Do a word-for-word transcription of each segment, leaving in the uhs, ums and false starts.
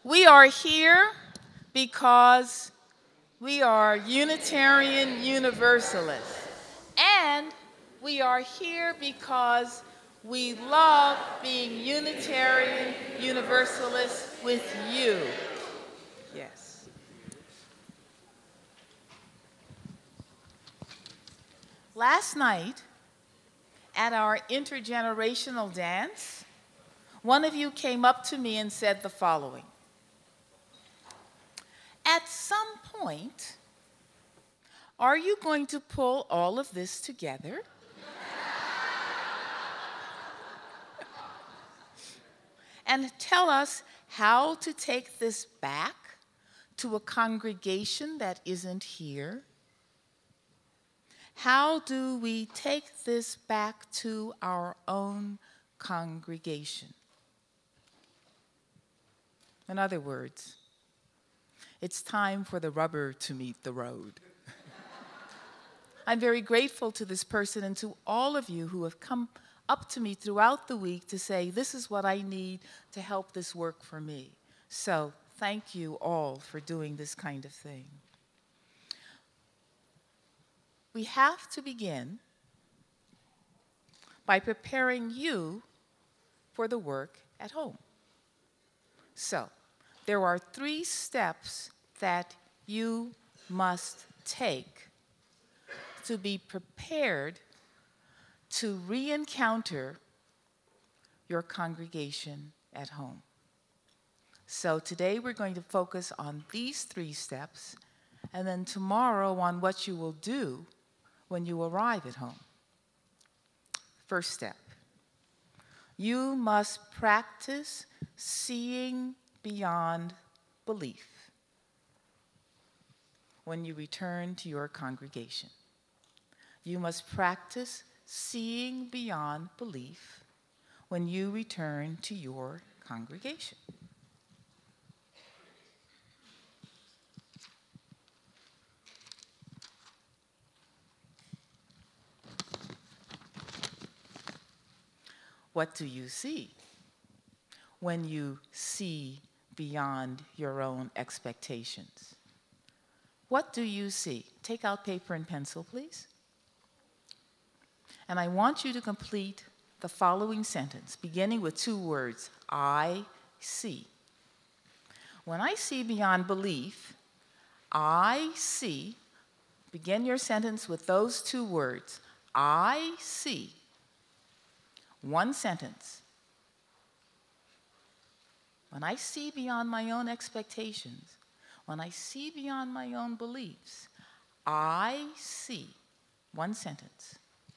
We are here because we are Unitarian Universalists. And we are here because we love being Unitarian Universalists with you. Yes. Last night, at our intergenerational dance, one of you came up to me and said the following: at some point, are you going to pull all of this together? And tell us how to take this back to a congregation that isn't here? How do we take this back to our own congregation? In other words, it's time for the rubber to meet the road. I'm very grateful to this person and to all of you who have come up to me throughout the week to say, this is what I need to help this work for me. So thank you all for doing this kind of thing. We have to begin by preparing you for the work at home. So there are three steps that you must take to be prepared to re-encounter your congregation at home. So today we're going to focus on these three steps, and then tomorrow on what you will do when you arrive at home. First step, you must practice seeing beyond belief when you return to your congregation. You must practice seeing beyond belief when you return to your congregation. What do you see when you see beyond your own expectations? What do you see? Take out paper and pencil, please. And I want you to complete the following sentence, beginning with two words: I see. When I see beyond belief, I see. Begin your sentence with those two words: I see. One sentence. When I see beyond my own expectations, when I see beyond my own beliefs, I see. One sentence.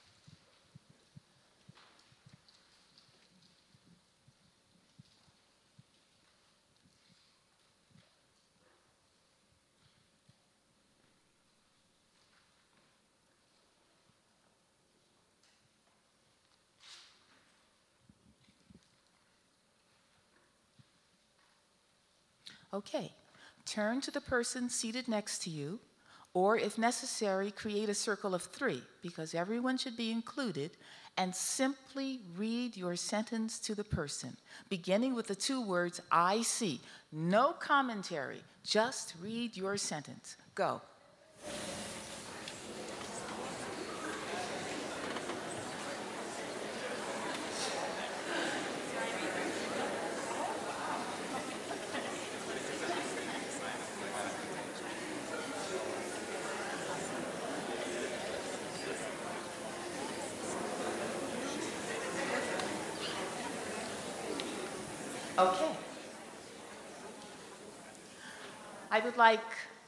Okay, turn to the person seated next to you, or if necessary, create a circle of three, because everyone should be included, and simply read your sentence to the person, beginning with the two words, I see. No commentary, just read your sentence. Go. Okay. I would like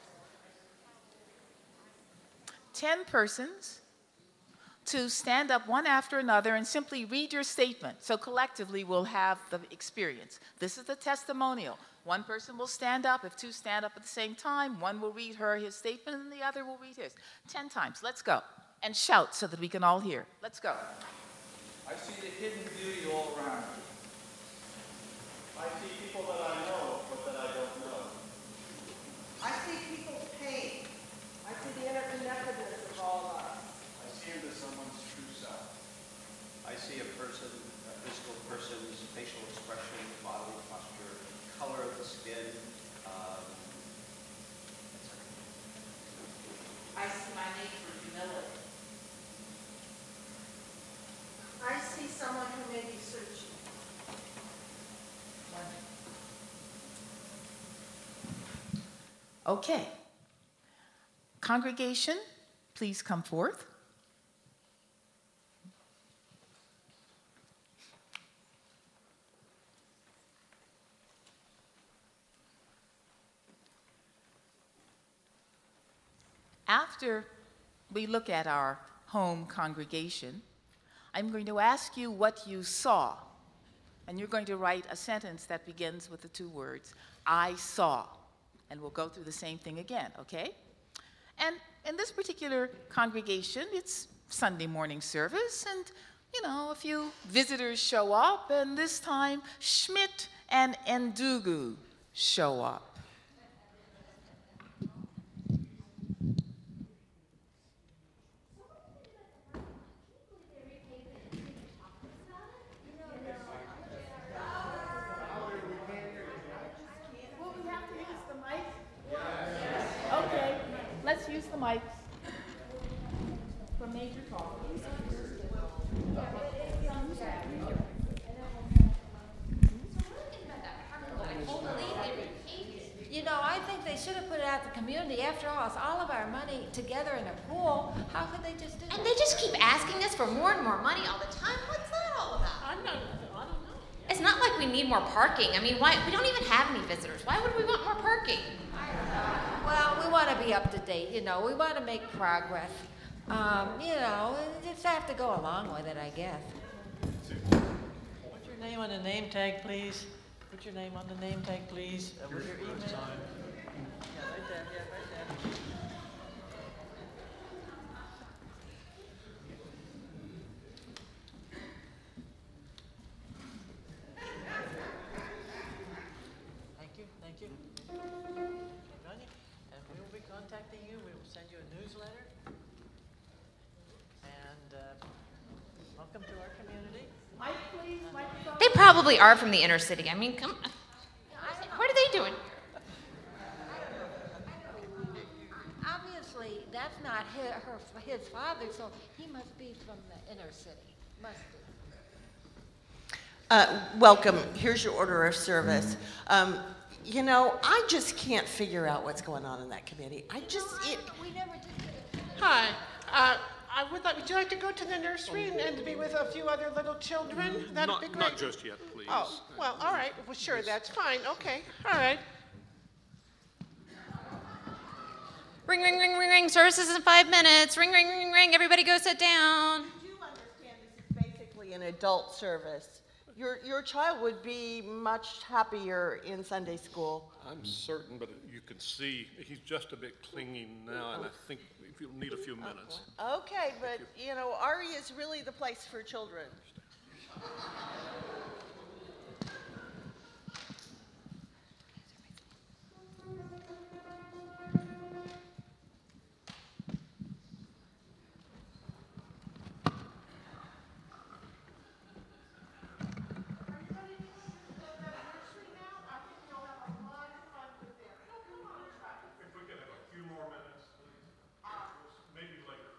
ten persons to stand up one after another and simply read your statement. So collectively we'll have the experience. This is the testimonial. One person will stand up. If two stand up at the same time, one will read her his statement and the other will read his. Ten times. Let's go. And shout so that we can all hear. Let's go. I see the hidden beauty all around me. I see people that I know, but that I don't know. I see people's pain. I see the interconnectedness of all of us. I see into someone's true self. I see a person, a physical person's facial expression, bodily posture, color of the skin, Okay. Congregation, please come forth. After we look at our home congregation, I'm going to ask you what you saw. And you're going to write a sentence that begins with the two words, I saw. And we'll go through the same thing again, okay? And in this particular congregation, it's Sunday morning service, and, you know, a few visitors show up, and this time Schmidt and Ndugu show up. Let's use the mics for major talk. You know, I think they should have put it out to the community. After all, it's all of our money together in a pool. How could they just do that? And they just keep asking us for more and more money all the time. What's that all about? I'm not, I don't know. It's not like we need more parking. I mean, why? We don't even have any visitors. Why would we want more parking? Well, we want to be up to date, you know. We want to make progress. Um, you know, we just have to go along with it, I guess. Put your name on the name tag, please. Put your name on the name tag, please. Uh, with your email. Yeah, right there. Yeah, right there. Thank you. Thank you. And we will be contacting you. We will send you a newsletter. And uh, welcome to our community. Mike, please, microphone. They probably are from the inner city. I mean, come. What are they doing? Obviously, that's not his, her, his father, so he must be from the inner city. Must be. Uh, welcome. Here's your order of service. Um, you know, I just can't figure out what's going on in that committee. I just, it, We never did it. Hi. Uh, I would like, would you like to go to the nursery and, and to be with a few other little children? That'd Not, be great. not just yet, please. Oh, well, all right. Well, sure, that's fine. Okay. All right. Ring, ring, ring, ring, ring. Services in five minutes. Ring, ring, ring, ring. Everybody go sit down. you understand this is basically an adult service. Your, your child would be much happier in Sunday school. I'm certain, but you can see he's just a bit clinging now, and I think if you'll need a few minutes. Okay, but, you know, Ari is really the place for children. If we could have a few more minutes, maybe later.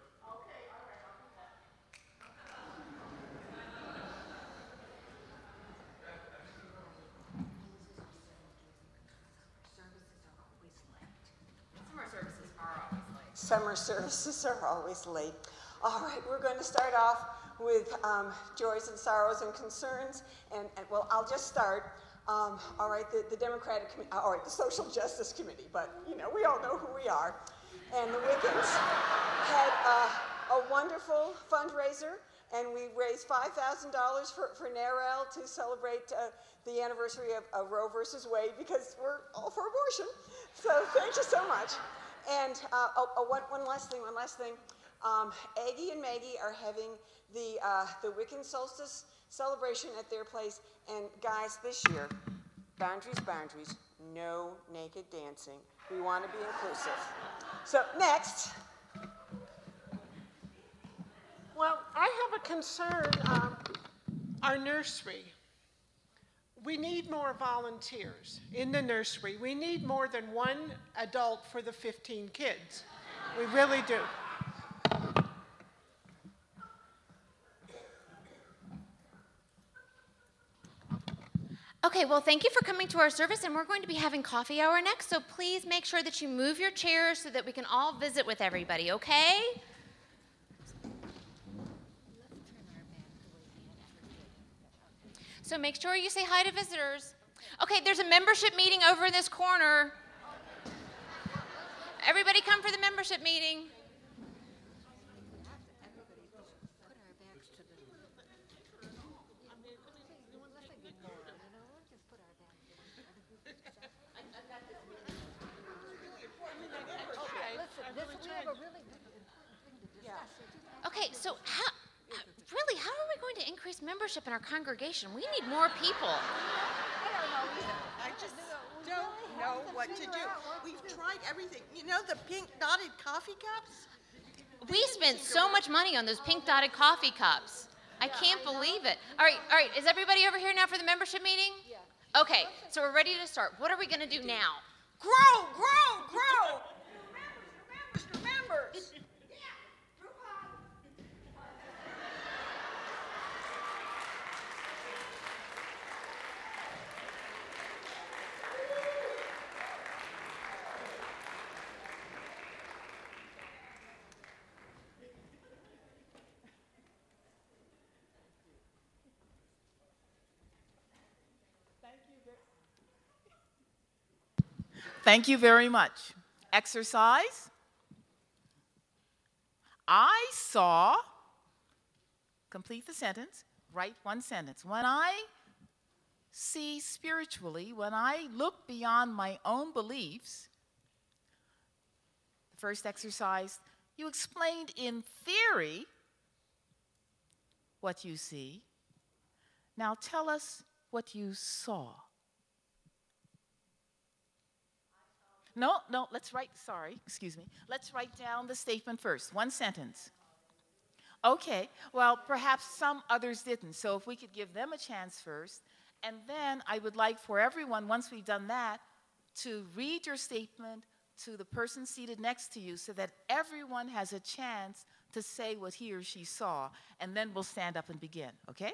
Summer services are always late. All right, we're going to start off with um, joys and sorrows and concerns. And, and well, I'll just start. Um, all right, the, the Democratic, commi- all right, the Social Justice Committee, but you know, we all know who we are. And the Wiccans had uh, a wonderful fundraiser, and we raised five thousand dollars for, for NARAL to celebrate uh, the anniversary of, of Roe versus Wade, because we're all for abortion. So thank you so much. And uh, oh, oh, one, one last thing, one last thing. Um, Aggie and Maggie are having the, uh, the Wiccan solstice celebration at their place. And guys, this year, boundaries, boundaries, no naked dancing. We want to be inclusive. So next. Well, I have a concern. Um, our nursery. We need more volunteers in the nursery. We need more than one adult for the fifteen kids. We really do. Okay, well, thank you for coming to our service, and we're going to be having coffee hour next, so please make sure that you move your chairs so that we can all visit with everybody, okay? So make sure you say hi to visitors. Okay, there's a membership meeting over in this corner. Everybody come for the membership meeting. Okay, so how, really, how are we going to increase membership in our congregation? We need more people. I just don't know what to do. We've tried everything. You know the pink dotted coffee cups? We spent so much money on those pink dotted coffee cups. I can't believe it. All right, all right, is everybody over here now for the membership meeting? Yeah. Okay, so we're ready to start. What are we going to do now? Grow, grow, grow! Members, members, members! Thank you very much. Exercise. I saw, complete the sentence, write one sentence. When I see spiritually, when I look beyond my own beliefs, the first exercise, you explained in theory what you see. Now tell us what you saw. No, no, let's write, sorry, excuse me. Let's write down the statement first, one sentence. Okay, well, perhaps some others didn't, so if we could give them a chance first, and then I would like for everyone, once we've done that, to read your statement to the person seated next to you so that everyone has a chance to say what he or she saw, and then we'll stand up and begin, okay?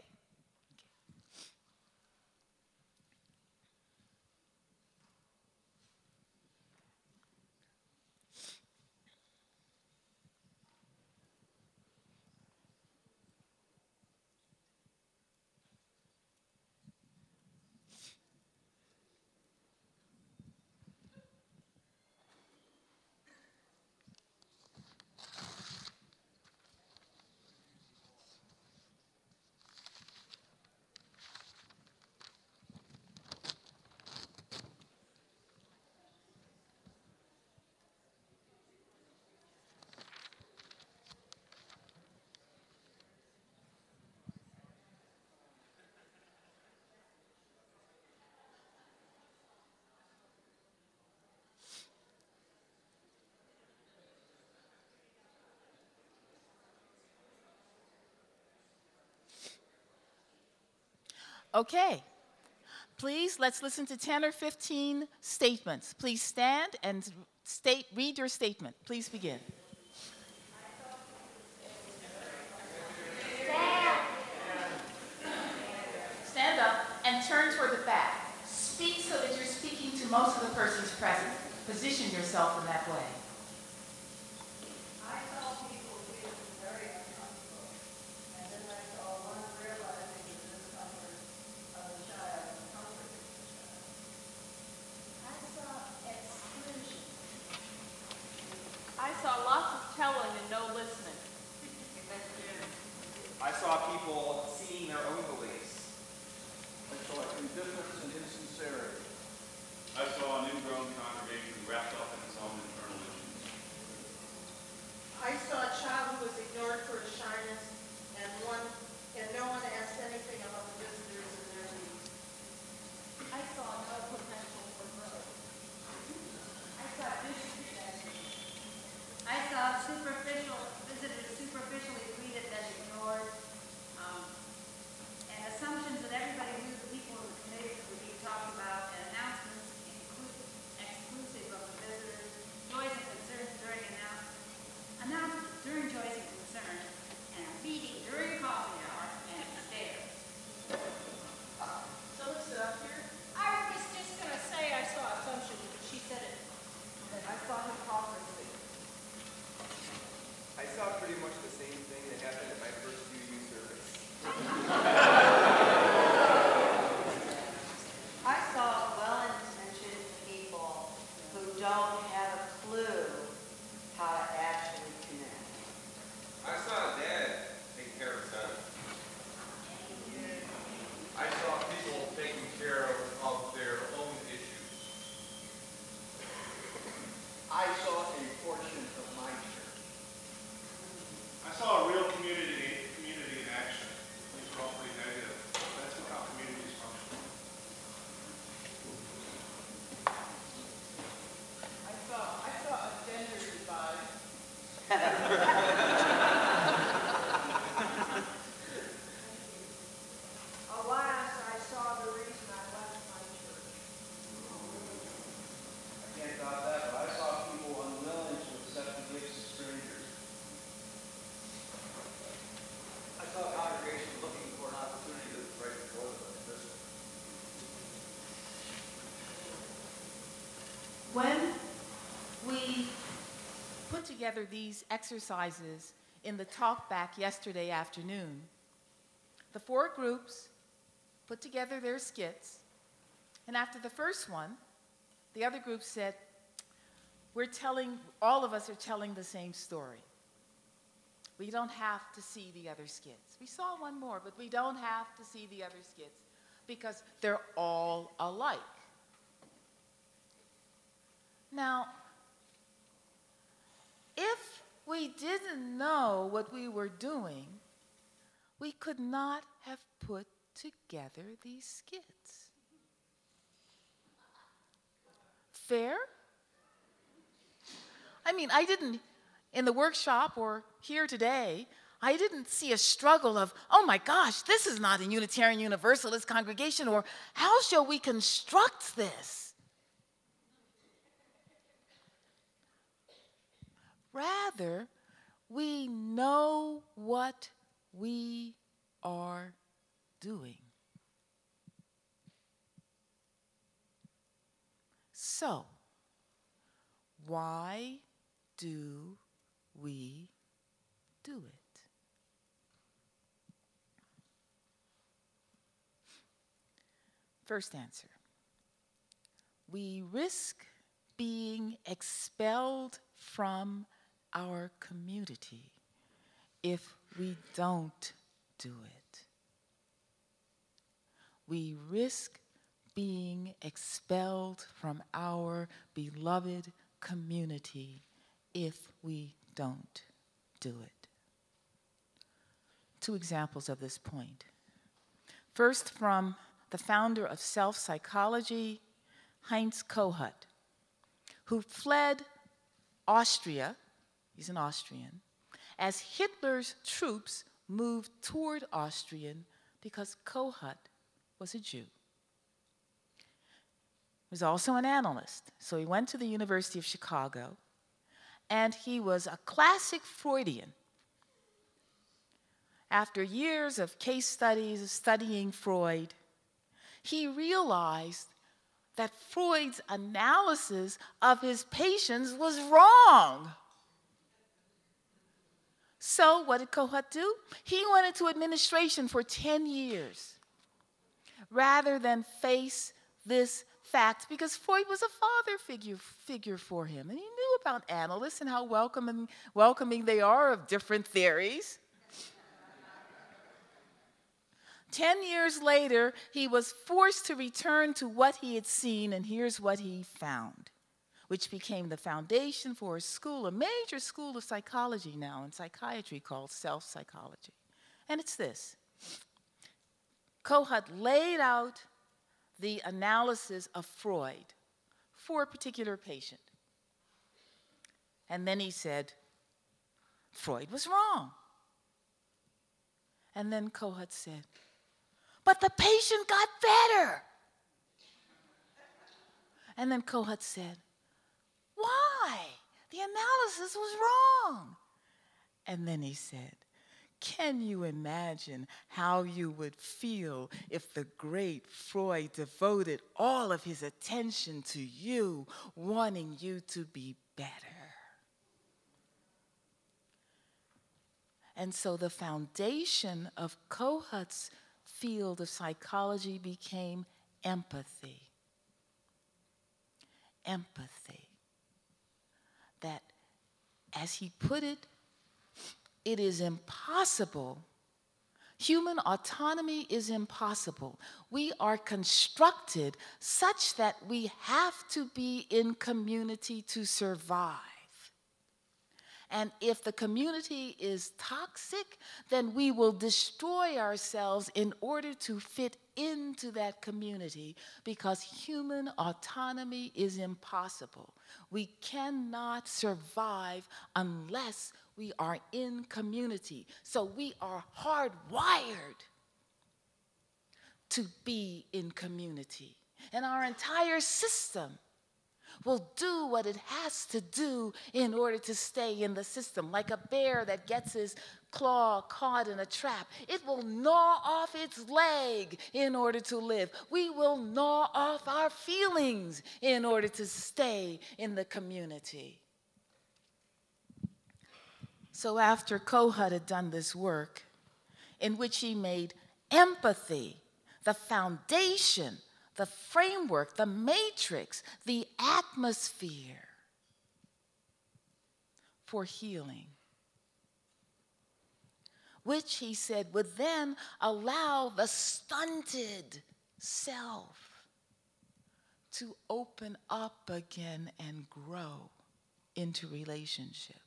Okay, please, let's listen to ten or fifteen statements. Please stand and state, read your statement. Please begin. Stand. Stand up and turn toward the back. Speak so that you're speaking to most of the persons present. Position yourself in that way. I saw lots of telling and no listening. I saw people seeing their own beliefs. I saw indifference and insincerity. I saw an ingrown congregation wrapped up in its own internal issues. don't have a clue how to actually connect. I saw a dad take care of his son. I saw people taking care of, of their own issues. I saw a portion of my church. I saw a real community community in action. These were all pretty negative. That's how communities function. I saw, I saw a gender divide. Alas, I saw the reason I left my church. I can't doubt that, but I saw people unwilling to accept the gifts of strangers. I saw a congregation looking for an opportunity to break the door like this one. When we put together these exercises in the talk back yesterday afternoon, the four groups put together their skits, and after the first one, the other group said, we're telling, all of us are telling the same story. We don't have to see the other skits. We saw one more, but we don't have to see the other skits because they're all alike. Now, if we didn't know what we were doing, we could not have put together these skits. Fair? I mean, I didn't, in the workshop or here today, I didn't see a struggle of, oh my gosh, this is not a Unitarian Universalist congregation, or how shall we construct this? Rather, we know what we are doing. So, why do we do it? First answer. We risk being expelled from our community if we don't do it. We risk being expelled from our beloved community if we don't do it. Two examples of this point. First, from the founder of self-psychology, Heinz Kohut, who fled Austria, he's an Austrian, as Hitler's troops moved toward Austrian because Kohut was a Jew. He was also an analyst, so he went to the University of Chicago, and he was a classic Freudian. After years of case studies, studying Freud, he realized that Freud's analysis of his patients was wrong. So what did Kohut do? He went into administration for ten years rather than face this fact, because Freud was a father figure, figure for him, and he knew about analysts and how welcoming, welcoming they are of different theories. Ten years later, he was forced to return to what he had seen, and here's what he found, which became the foundation for a school, a major school of psychology now in psychiatry called self-psychology. And it's this. Kohut laid out the analysis of Freud for a particular patient. And then he said, Freud was wrong. And then Kohut said, but the patient got better. And then Kohut said, why? The analysis was wrong. And then he said, can you imagine how you would feel if the great Freud devoted all of his attention to you, wanting you to be better? And so the foundation of Kohut's field of psychology became empathy. Empathy. that, as he put it, it is impossible. Human autonomy is impossible. We are constructed such that we have to be in community to survive. And if the community is toxic, then we will destroy ourselves in order to fit into that community, because human autonomy is impossible. We cannot survive unless we are in community. So we are hardwired to be in community. And our entire system will do what it has to do in order to stay in the system. Like a bear that gets his claw caught in a trap, it will gnaw off its leg in order to live. We will gnaw off our feelings in order to stay in the community. So after Kohut had done this work, in which he made empathy the foundation, the framework, the matrix, the atmosphere for healing, which he said would then allow the stunted self to open up again and grow into relationship.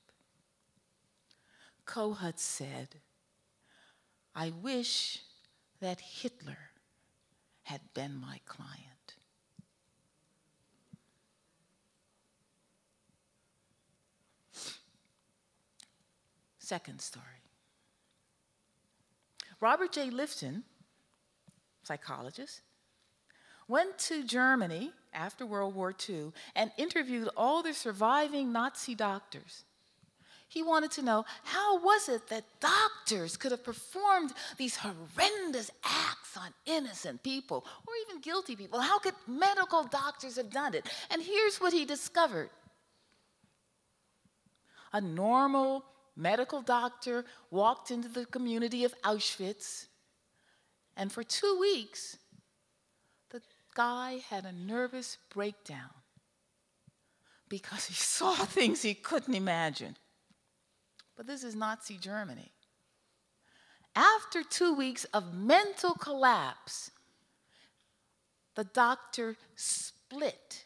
Kohut said, I wish that Hitler had been my client. Second story. Robert J. Lifton, psychologist, went to Germany after World War Two and interviewed all the surviving Nazi doctors. He wanted to know, how was it that doctors could have performed these horrendous acts on innocent people or even guilty people? How could medical doctors have done it? And here's what he discovered. A normal medical doctor walked into the community of Auschwitz, and for two weeks, the guy had a nervous breakdown because he saw things he couldn't imagine. But this is Nazi Germany. After two weeks of mental collapse, the doctor split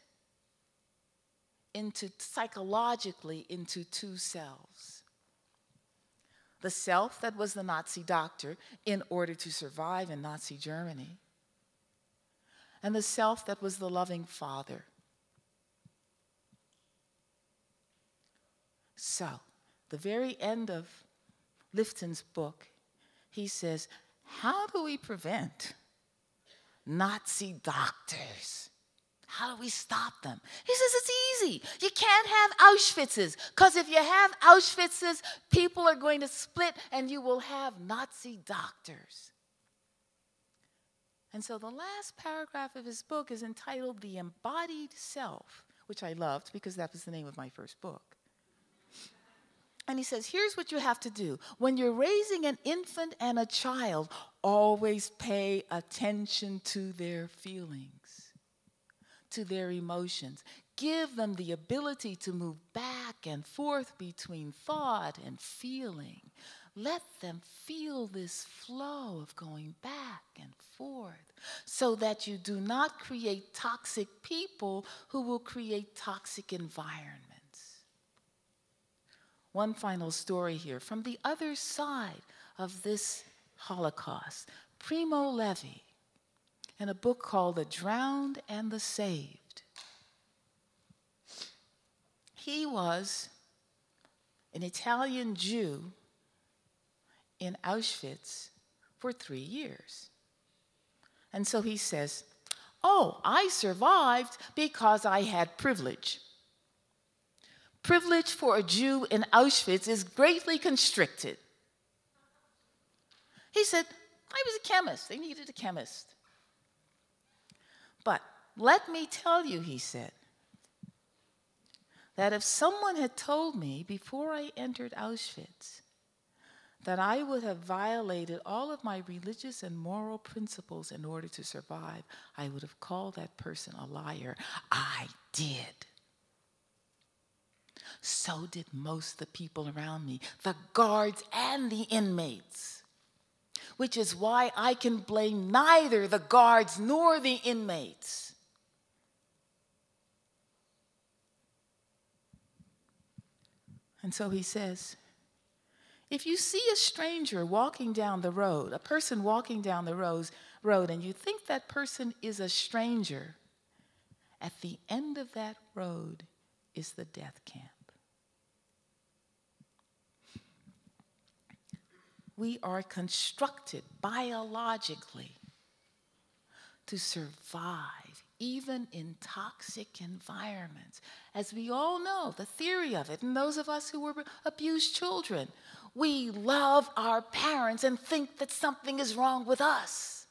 into psychologically into two selves. The self that was the Nazi doctor in order to survive in Nazi Germany, and the self that was the loving father. So, the very end of Lifton's book, he says, how do we prevent Nazi doctors? How do we stop them? He says it's easy. You can't have Auschwitzes, because if you have Auschwitzes, people are going to split and you will have Nazi doctors. And so the last paragraph of his book is entitled The Embodied Self, which I loved because that was the name of my first book. And he says, here's what you have to do. When you're raising an infant and a child, always pay attention to their feelings, to their emotions. Give them the ability to move back and forth between thought and feeling. Let them feel this flow of going back and forth so that you do not create toxic people who will create toxic environments. One final story here from the other side of this Holocaust. Primo Levi, in a book called The Drowned and the Saved. He was an Italian Jew in Auschwitz for three years. And so he says, oh, I survived because I had privilege. Privilege for a Jew in Auschwitz is greatly constricted. He said, I was a chemist. They needed a chemist. But let me tell you, he said, that if someone had told me before I entered Auschwitz that I would have violated all of my religious and moral principles in order to survive, I would have called that person a liar. I did. So did most of the people around me, the guards and the inmates, which is why I can blame neither the guards nor the inmates. And so he says, if you see a stranger walking down the road, a person walking down the road, road, and you think that person is a stranger, at the end of that road is the death camp. We are constructed biologically to survive even in toxic environments. As we all know, the theory of it, and those of us who were abused children, we love our parents and think that something is wrong with us.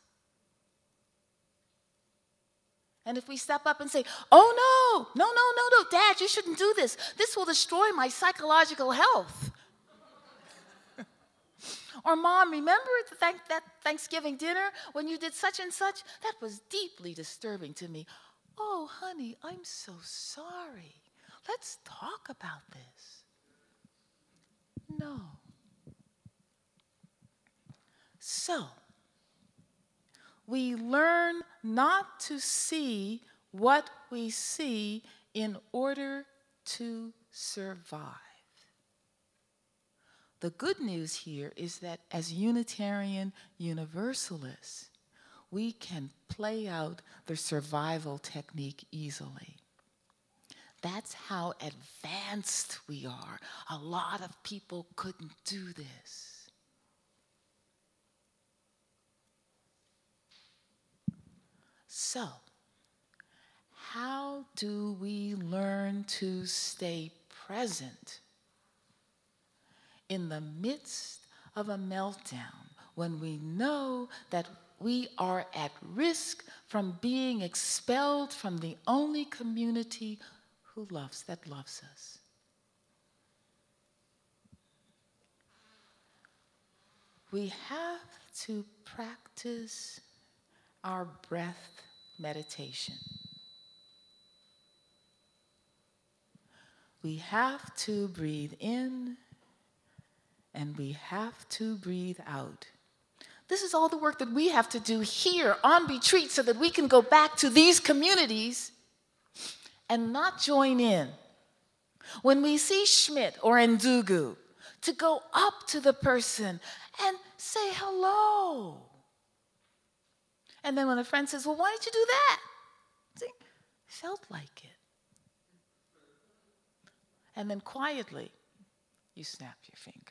And if we step up and say, oh no, no, no, no, no, Dad, you shouldn't do this. This will destroy my psychological health. Or, Mom, remember that Thanksgiving dinner when you did such and such? That was deeply disturbing to me. Oh, honey, I'm so sorry. Let's talk about this. No. So, we learn not to see what we see in order to survive. The good news here is that as Unitarian Universalists, we can play out the survival technique easily. That's how advanced we are. A lot of people couldn't do this. So, how do we learn to stay present in the midst of a meltdown when we know that we are at risk from being expelled from the only community who loves, that loves us? We have to practice our breath meditation. We have to breathe in and we have to breathe out. This is all the work that we have to do here on retreat so that we can go back to these communities and not join in. When we see Schmidt or Ndugu, to go up to the person and say hello. And then when a friend says, well, why did you do that? See, felt like it. And then quietly, you snap your finger.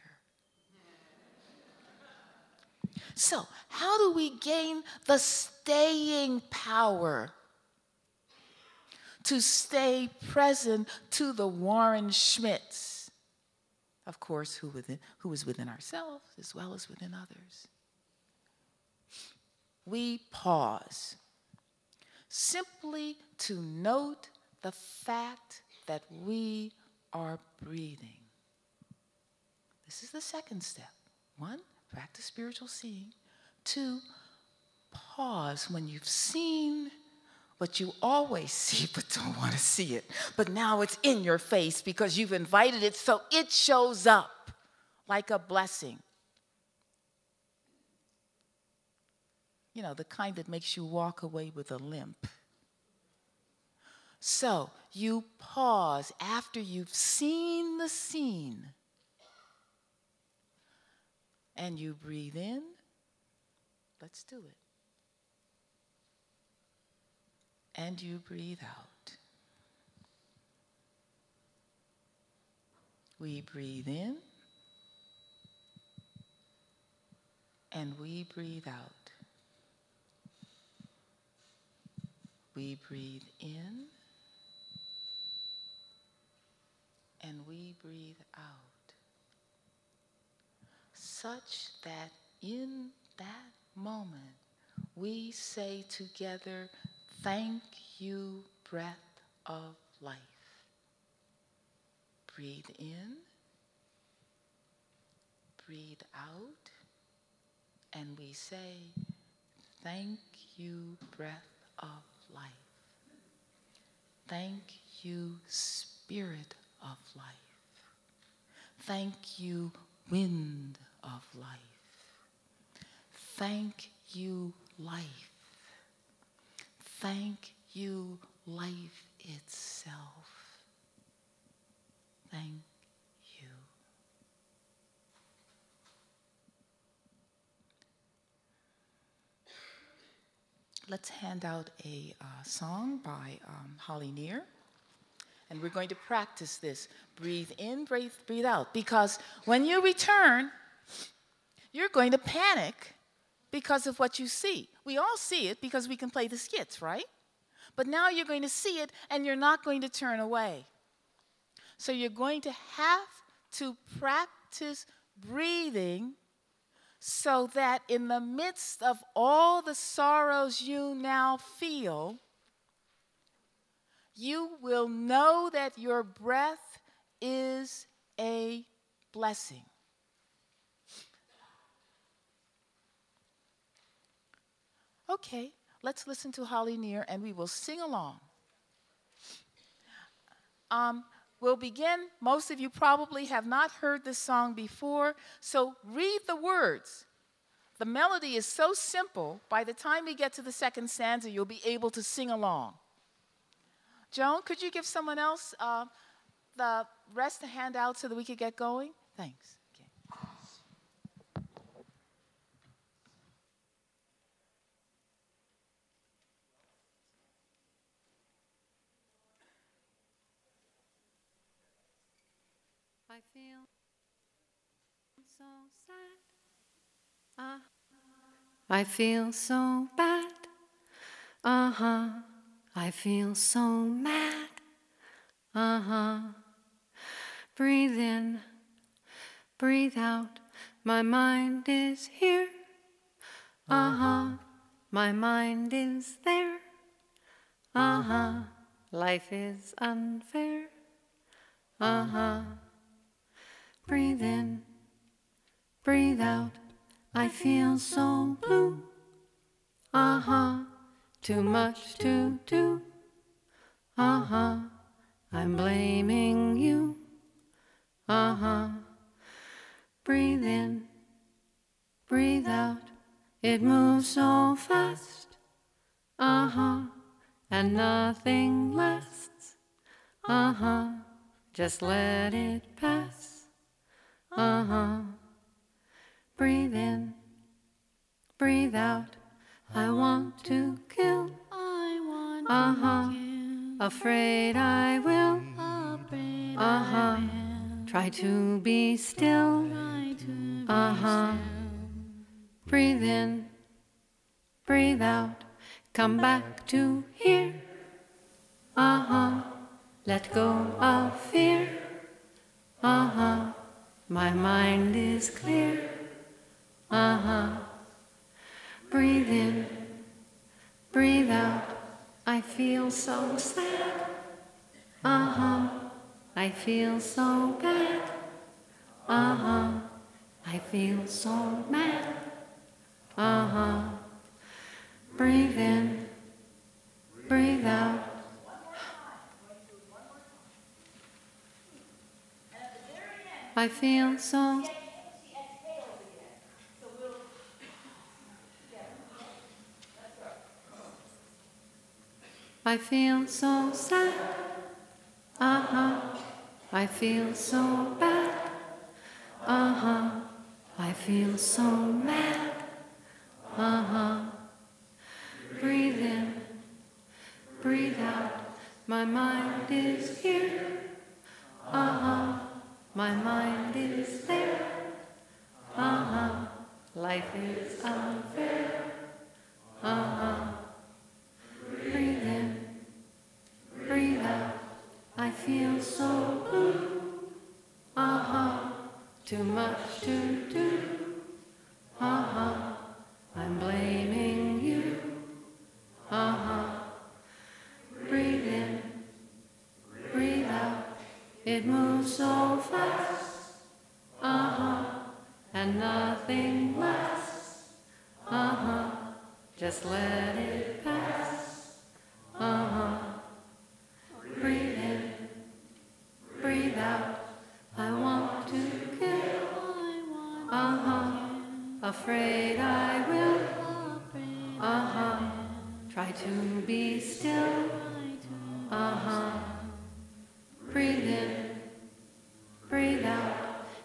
So, how do we gain the staying power to stay present to the Warren Schmidts, of course, who, within, who is within ourselves as well as within others? We pause simply to note the fact that we are breathing. This is the second step. One, practice spiritual seeing. Two, pause when you've seen what you always see but don't want to see it. But now it's in your face because you've invited it, so it shows up like a blessing. You know, the kind that makes you walk away with a limp. So you pause after you've seen the scene. And you breathe in. Let's do it. And you breathe out. We breathe in. And we breathe out. We breathe in. And we breathe out. Such that in that moment, we say together, thank you, breath of life. Breathe in, breathe out, and we say, thank you, breath of life. Thank you, spirit of life. Thank you, wind of life. Thank you, life. Thank you, life itself. Thank you. Let's hand out a uh, song by um, Holly Near. And we're going to practice this. Breathe in, breathe, breathe out. Because when you return, you're going to panic because of what you see. We all see it because we can play the skits, right? But now you're going to see it and you're not going to turn away. So you're going to have to practice breathing so that in the midst of all the sorrows you now feel, you will know that your breath is a blessing. Okay, let's listen to Holly Near and we will sing along. Um, we'll begin. Most of you probably have not heard this song before, so read the words. The melody is so simple, by the time we get to the second stanza, you'll be able to sing along. Joan, could you give someone else uh, the rest to hand out so that we could get going? Thanks. Okay. I feel so sad. Uh, I feel so bad. Uh-huh. I feel so mad. Uh-huh. Breathe in, breathe out. My mind is here. Uh-huh. My mind is there. Uh-huh. Life is unfair. Uh-huh. Breathe in, breathe out. I feel so blue. Uh-huh. Too much to do. Uh-huh. I'm blaming you. Uh-huh. Breathe in, breathe out. It moves so fast. Uh-huh. And nothing lasts. Uh-huh. Just let it pass. Uh-huh. Breathe in, breathe out. I want to kill. I want uh-huh. to kill. Afraid I will. Afraid uh-huh. I will. Try to be still. Try to uh-huh. be still. Breathe in, breathe out. Come back to here. Uh-huh. Let go of fear. Uh-huh. My mind is clear. Uh-huh. Breathe in, breathe out. I feel so sad. Uh-huh. I feel so bad. Uh-huh. I feel so mad. Uh-huh. Breathe in, breathe out. I feel so I feel so sad. Uh-huh. I feel so bad. Uh-huh. I feel so mad. Uh-huh. Breathe in, breathe out. My mind is here. Uh-huh. My mind is there. Uh-huh. Life is unfair. Uh-huh. Breathe in, breathe out. I feel so blue. Uh-huh. Too much to do. Uh-huh. I'm blaming you. Uh-huh. Breathe in, breathe out. It moves so fast. Uh-huh. And nothing lasts. Uh-huh. Just let it pass. Uh-huh. Breathe in, breathe out. I want to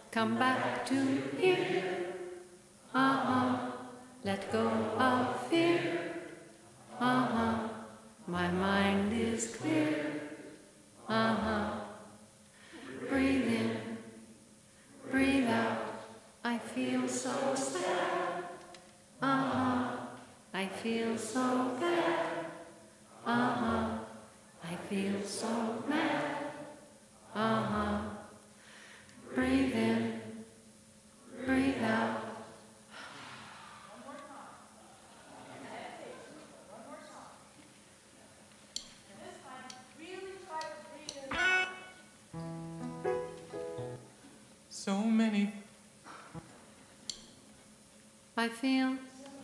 come back to here. Uh-huh, let go of fear. Uh-huh, my mind is clear. Uh-huh, breathe in, breathe out. I feel so sad. Uh-huh, I feel so bad. Uh-huh, I feel so mad. Uh-huh, breathe in, breathe out. So many. I feel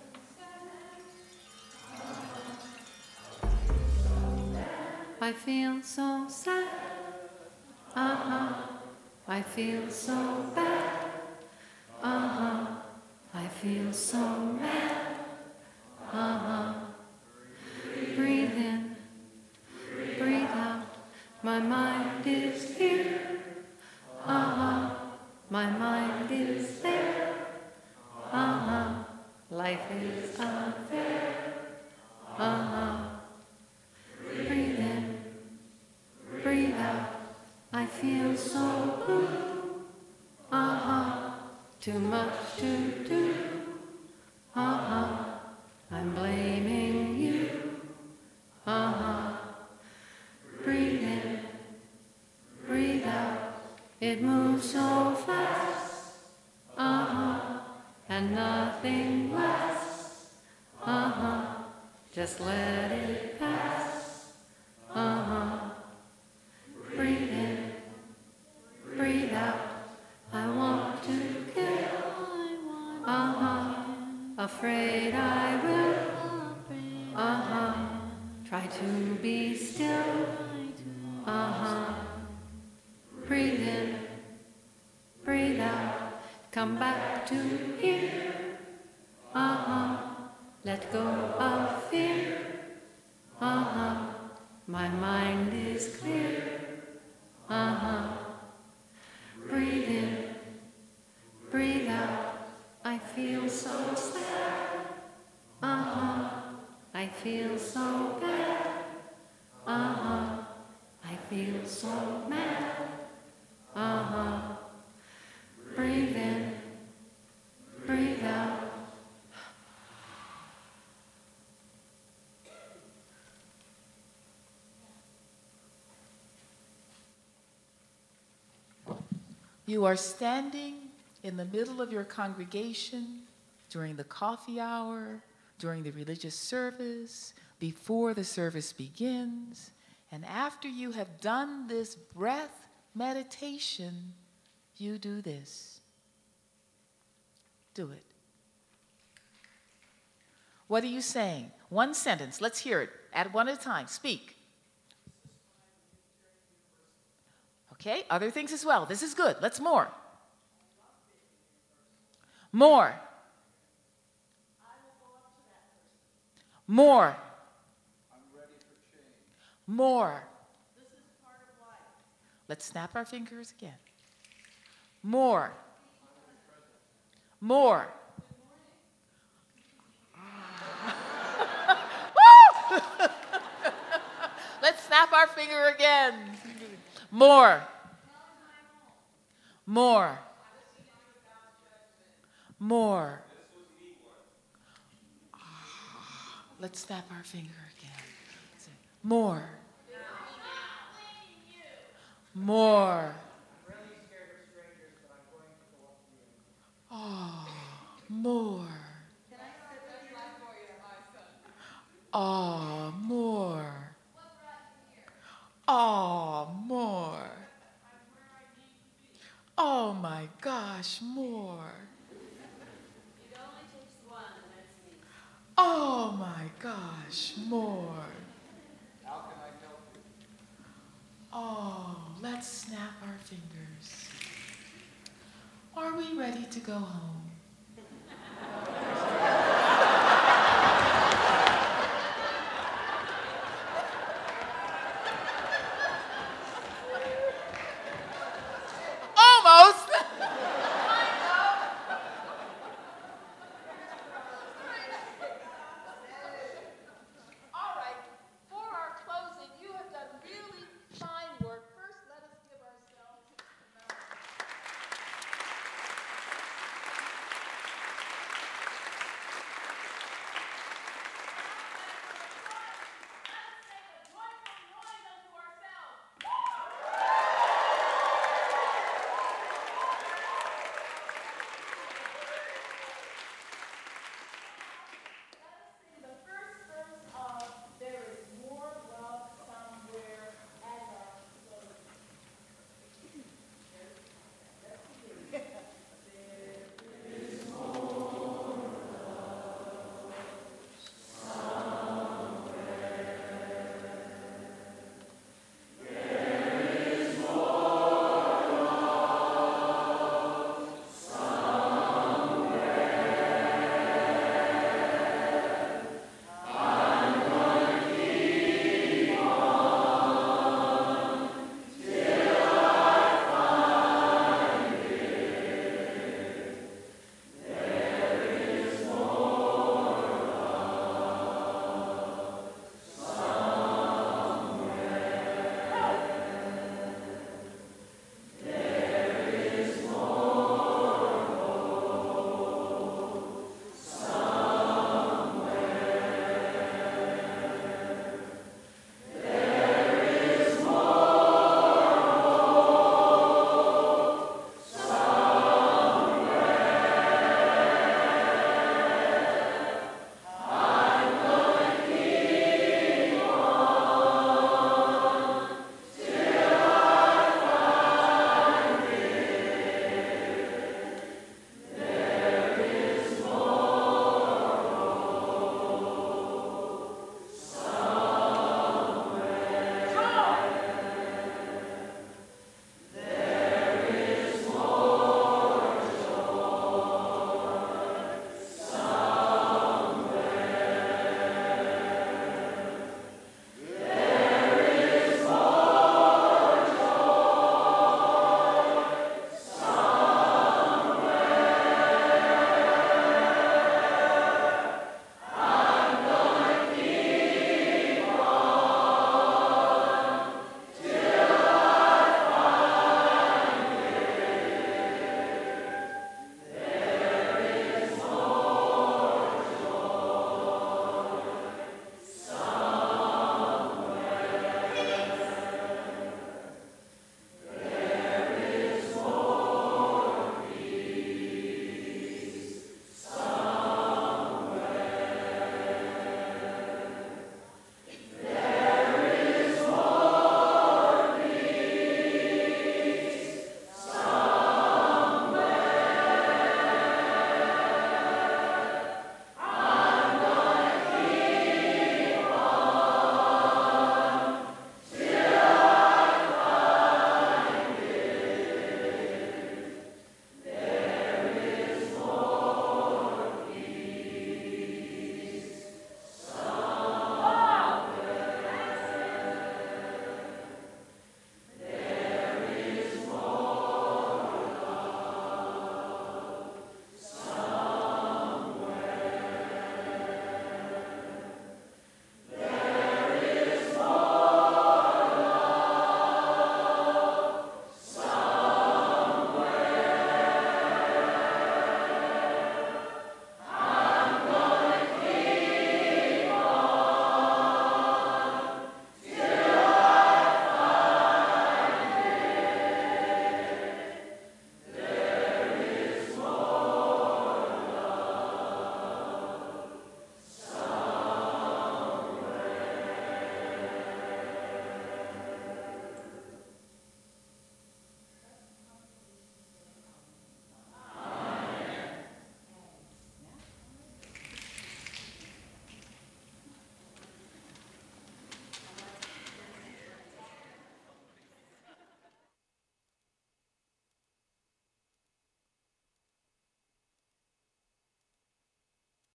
I feel so sad. Uh-huh. I feel so bad. Uh-huh. I feel so mad. Uh-huh. Breathe in, breathe out. My mind is here. Uh-huh. My mind is there. Uh-huh. Life is unfair. Uh-huh. Breathe in, breathe out. I feel so blue. Uh-huh. Too much to do. Uh-huh. I'm blaming you. Uh-huh. Breathe in, breathe out. It moves so fast. Uh-huh. And nothing lasts. Uh-huh. Just let it pass. Uh-huh. Breathe in, breathe out. I want to kill. Uh-huh. Afraid I will. Uh-huh. Try to be still. Uh-huh. Breathe in, breathe out. Come back to here. Uh-huh. Let go of fear. Uh-huh. My mind is clear. Uh-huh. Breathe in, breathe out. I feel so sad. Uh-huh. I feel so bad. Uh-huh. I feel so mad. Uh-huh. Breathe in, breathe out. You are standing in the middle of your congregation during the coffee hour, during the religious service, before the service begins, and after you have done this breath meditation, you do this. Do it. What are you saying? One sentence. Let's hear it. At one at a time. Speak. Okay, other things as well. This is good. Let's more. More. More. More. Let's snap our fingers again. More. More. Let's snap our finger again. More. More. More. Let's snap our finger again. More. More. Oh, more. Oh, more. Oh, more. Oh my gosh, more. Oh my gosh, more. How can I help you? Oh, let's snap our fingers. Are we ready to go home?